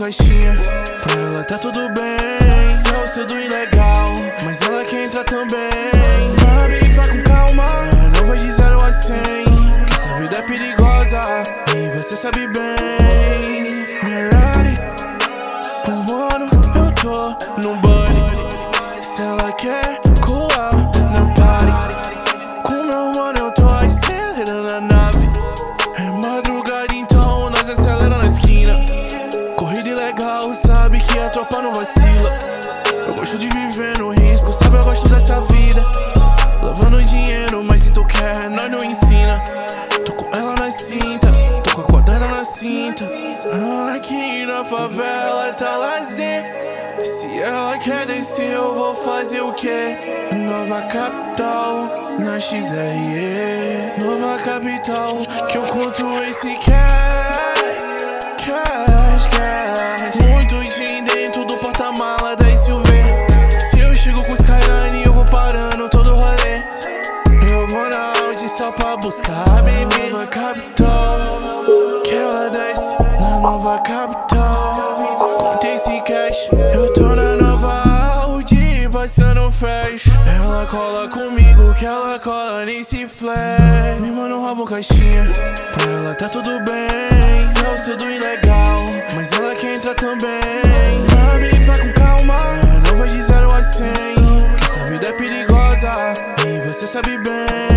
caixinha. Pra ela tá tudo bem. Sou seu do ilegal, mas ela quer entrar também. Baby, vai com calma, não vai de 0 a 100. Que essa vida é perigosa e você sabe bem. Ferrari, com os mano, eu tô no baile. Se ela quer colar na party, com meu mano eu tô acelerando a nave. É madrugada então nós acelera na esquina. Corrida ilegal, sabe que a tropa não vacila. Eu gosto de viver no risco, sabe, eu gosto dessa vida. Lavando dinheiro, mas se tu quer, nós não ensina. Tô com ela na cinta, tô com a quadrada na cinta. Aqui na favela tá lazer. Se ela quer descer, eu vou fazer o quê? Nova capital, na XRE. Nova capital, que eu conto esse cash. Muito din dentro do porta-mala da SUV. Se eu chego com Skyline, eu vou parando todo rolê. Eu vou na Audi só pra buscar a baby. Nova capital, que ela desce na nova capital. Conta esse cash, eu tô na nova Audi passando fresh. Ela cola comigo, que ela cola nesse flash. Me manda rouba caixinha, pra ela tá tudo bem. Sou seu do ilegal, mas ela quer entrar também. Baby, vai com calma, não vai de 0 a 100. Que essa vida é perigosa e você sabe bem.